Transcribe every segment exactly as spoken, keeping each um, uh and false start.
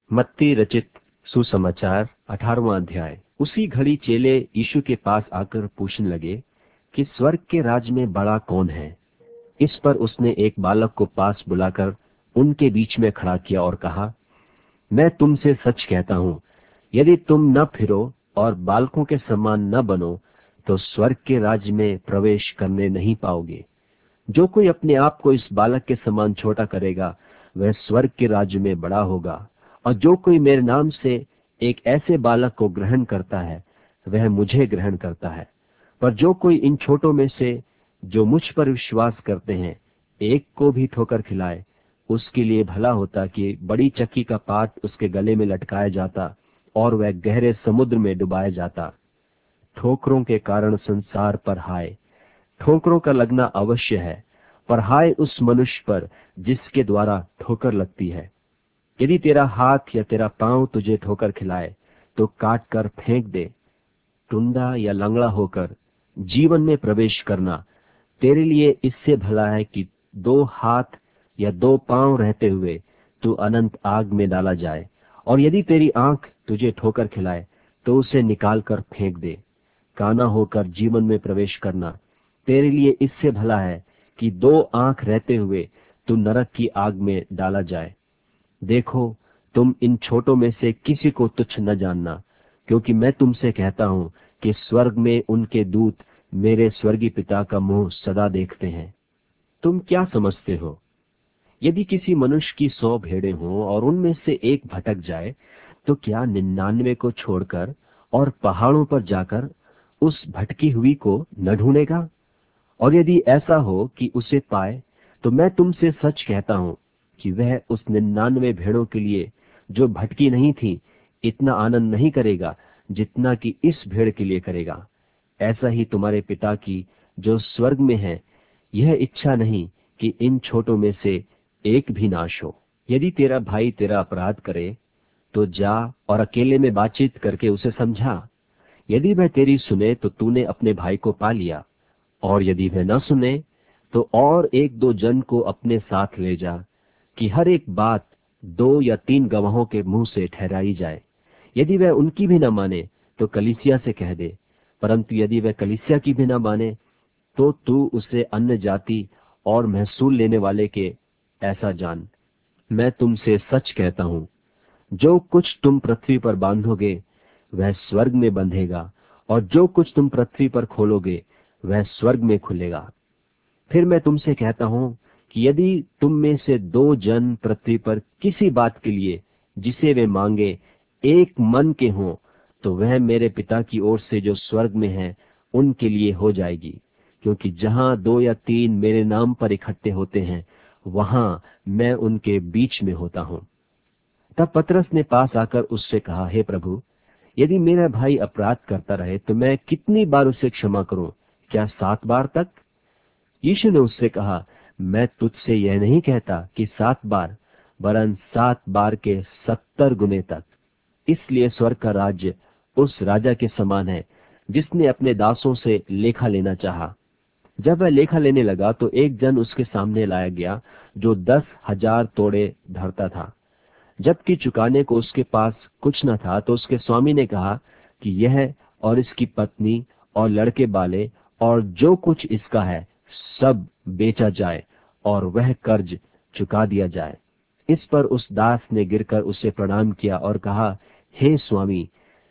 मत्ती रचित सुसमाचार अठारहवां अध्याय। उसी घड़ी चेले यीशु के पास आकर पूछने लगे कि स्वर्ग के राज में बड़ा कौन है। इस पर उसने एक बालक को पास बुलाकर उनके बीच में खड़ा किया और कहा, मैं तुमसे सच कहता हूँ, यदि तुम न फिरो और बालकों के समान न बनो तो स्वर्ग के राज्य में प्रवेश करने नहीं पाओगे। जो कोई अपने आप को इस बालक के समान छोटा करेगा वह स्वर्ग के राज्य में बड़ा होगा, और जो कोई मेरे नाम से एक ऐसे बालक को ग्रहण करता है वह मुझे ग्रहण करता है। पर जो कोई इन छोटों में से जो मुझ पर विश्वास करते हैं एक को भी ठोकर खिलाए, उसके लिए भला होता कि बड़ी चक्की का पाट उसके गले में लटकाया जाता और वह गहरे समुद्र में डुबाया जाता। ठोकरों के कारण संसार पर हाय, ठोकरों का लगना अवश्य है, पर हाय उस मनुष्य पर जिसके द्वारा ठोकर लगती है। यदि तेरा हाथ या तेरा पांव तुझे ठोकर खिलाए तो काट कर फेंक दे। टुंडा या लंगड़ा होकर जीवन में प्रवेश करना तेरे लिए इससे भला है कि दो हाथ या दो पांव रहते हुए तू अनंत आग में डाला जाए। और यदि तेरी आंख तुझे ठोकर खिलाए तो उसे निकाल कर फेंक दे। काना होकर जीवन में प्रवेश करना तेरे लिए इससे भला है कि दो आंख रहते हुए तू नरक की आग में डाला जाए। देखो, तुम इन छोटों में से किसी को तुच्छ न जानना, क्योंकि मैं तुमसे कहता हूँ कि स्वर्ग में उनके दूत मेरे स्वर्गीय पिता का मुंह सदा देखते हैं। तुम क्या समझते हो? यदि किसी मनुष्य की सौ भेड़ें हों और उनमें से एक भटक जाए तो क्या निन्यानवे को छोड़कर और पहाड़ों पर जाकर उस भटकी हुई को न ढूंढेगा? और यदि ऐसा हो कि उसे पाए तो मैं तुमसे सच कहता हूं कि वह उस निन्यानवे भेड़ों के लिए जो भटकी नहीं थी इतना आनंद नहीं करेगा जितना कि इस भेड़ के लिए करेगा। ऐसा ही तुम्हारे पिता की जो स्वर्ग में है यह इच्छा नहीं कि इन छोटों में से एक भी नाश हो। यदि तेरा भाई तेरा अपराध करे तो जा और अकेले में बातचीत करके उसे समझा। यदि वह तेरी सुने तो तूने अपने भाई को पा लिया। और यदि वह न सुने तो और एक दो जन को अपने साथ ले जा, कि हर एक बात दो या तीन गवाहों के मुंह से ठहराई जाए। यदि वह उनकी भी न माने तो कलीसिया से कह दे, परंतु यदि वह कलीसिया की भी न माने तो तू उसे अन्य जाति और महसूल लेने वाले के ऐसा जान। मैं तुमसे सच कहता हूं, जो कुछ तुम पृथ्वी पर बांधोगे वह स्वर्ग में बंधेगा, और जो कुछ तुम पृथ्वी पर खोलोगे वह स्वर्ग में खुलेगा। फिर मैं तुमसे कहता हूं कि यदि तुम में से दो जन पृथ्वी पर किसी बात के लिए जिसे वे मांगे एक मन के हों तो वह मेरे पिता की ओर से जो स्वर्ग में है उनके लिए हो जाएगी। क्योंकि जहां दो या तीन मेरे नाम पर इकट्ठे होते हैं वहां मैं उनके बीच में होता हूं। तब पतरस ने पास आकर उससे कहा, हे प्रभु, यदि मेरा भाई अपराध करता रहे तो मैं कितनी बार उसे क्षमा करूं? क्या सात बार तक? यीशु ने उससे कहा, मैं तुझसे यह नहीं कहता कि सात बार, वरन सात बार के सत्तर गुने तक। इसलिए स्वर्ग का राज्य उस राजा के समान है जिसने अपने दासों से लेखा लेना चाहा। जब वह लेखा लेने लगा तो एक जन उसके सामने लाया गया जो दस हजार तोड़े धरता था। जबकि चुकाने को उसके पास कुछ न था तो उसके स्वामी ने कहा कि यह और इसकी पत्नी और लड़के बाले और जो कुछ इसका है सब बेचा जाए और वह कर्ज चुका दिया जाए। इस पर उस दास ने गिरकर उसे प्रणाम किया और कहा, हे स्वामी,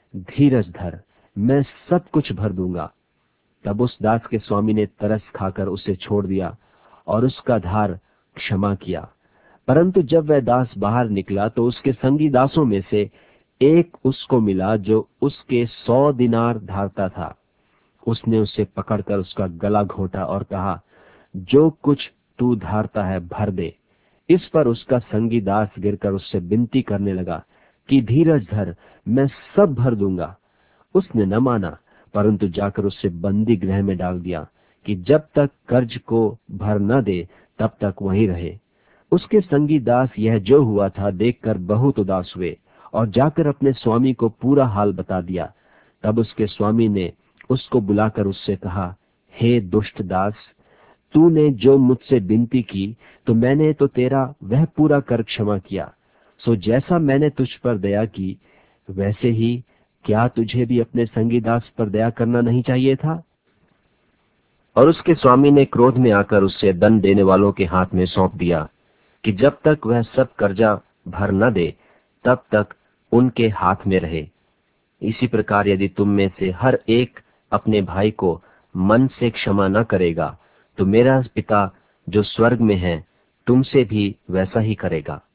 धीरज धर, मैं सब कुछ भर दूंगा। तब उस दास के स्वामी ने तरस खाकर उसे छोड़ दिया और उसका धार क्षमा किया। परंतु जब वह दास बाहर निकला तो उसके संगी दासों में से एक उसको मिला जो उसके सौ दिनार धारता था। उसने उसे पकड़कर उसका गला घोंटा और कहा, जो कुछ तू धारता है भर दे। इस पर उसका संगी दास गिरकर उससे विनती करने लगा कि धीरज धर, मैं सब भर दूंगा। उसने न माना, परंतु जाकर उसे बंदी गृह में डाल दिया कि जब तक कर्ज को भर न दे तब तक वहीं रहे। उसके संगी दास यह जो हुआ था देखकर बहुत उदास हुए और जाकर अपने स्वामी को पूरा हाल बता दिया। तब उसके स्वामी ने उसको बुलाकर उससे कहा, हे दुष्ट दास, तूने जो मुझसे विनती की तो मैंने तो तेरा वह पूरा कर क्षमा किया। सो जैसा मैंने तुझ पर दया की, वैसे ही क्या तुझे भी अपने संगी दास पर दया करना नहीं चाहिए था? और उसके स्वामी ने क्रोध में आकर उससे दंड देने वालों के हाथ में सौंप दिया कि जब तक वह सब कर्जा भर न दे, तब तक उनके हाथ में रहे। इसी प्रकार यदि तुम में से हर एक अपने भाई को मन से क्षमा न करेगा, तो मेरा पिता जो स्वर्ग में है तुमसे भी वैसा ही करेगा।